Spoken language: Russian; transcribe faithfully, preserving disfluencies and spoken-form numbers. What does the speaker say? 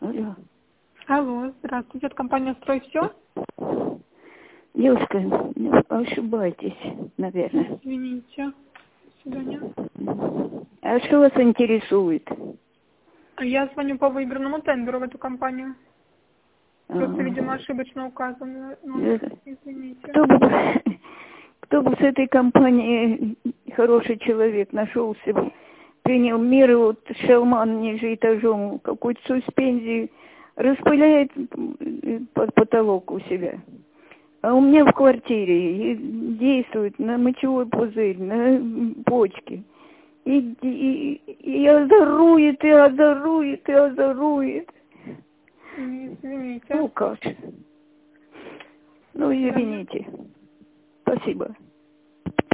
Алло. Алло, здравствуйте, это компания «Строй все». Девушка, ошибаетесь, наверное. Извините, до свидания. А что вас интересует? Я звоню по выигранному тендеру в эту компанию. Просто, А, видимо, ошибочно указан номер. да. Извините. Кто бы, кто бы с этой компании хороший человек нашелся, принял меры, вот шалман ниже этажом, какую-то суспензию, распыляет под потолок у себя. А у меня в квартире действует на мочевой пузырь, на почки. И, и, и озорует, и озорует, и озорует. Извините. Ну как? Ну, извините. Спасибо.